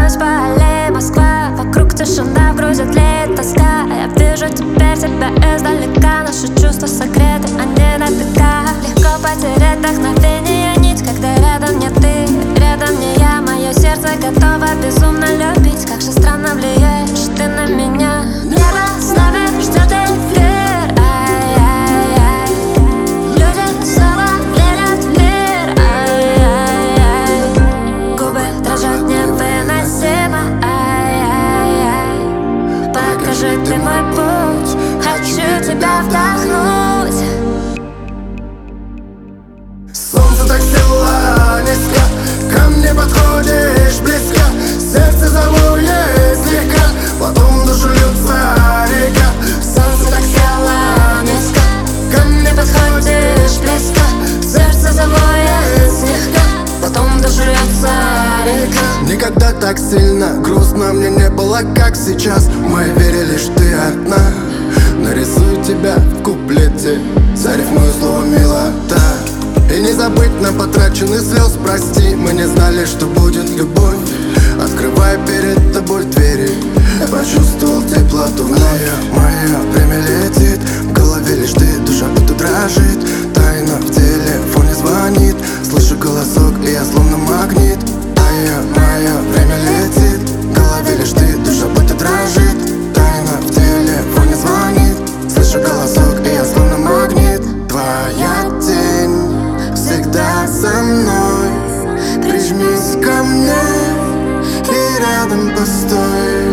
ночь по аллее Москва, вокруг тишина, в груди тлеет тоска. Я вижу теперь тебя издалека, наши чувства сокрыты, они на века. Легко потерять вдохновение, нить, когда рядом не ты, рядом не я. Мое сердце готово безумно любить, как же странно влияешь ты на меня. Небо с нами ждет эфир, ай-яй-яй. Люди снова верят в мир, ай-яй-яй. Губы дрожат невыносимо, ай-яй-яй. Покажи ты мой путь, хочу тебя вдохнуть. Солнце так село низко, ко мне подходишь близко. Сердце завоет слегка, потом душу льется река. Солнце так село низко, ко мне подходишь близко. Сердце завоет слегка, потом душу льется река. Никогда так сильно грустно мне не было, как сейчас. Мы верили, что ты одна. Нарисую тебя в куплете, зарифмую слово милота. И не забыть на потраченный слез, прости. Мы не знали, что будет любовь. Открывая перед тобой двери, я почувствовал теплоту в моя время летит, в голове лишь ты, душа будто дрожит. Тайна в телефоне звонит, слышу голосок, и я словно магнит. Мое время летит, в голове лишь ты, душа будто дрожит. Тайна в телефоне звонит, слышу голосок, и я словно магнит. Твоя тень всегда со мной, прижмись ко мне и рядом постой.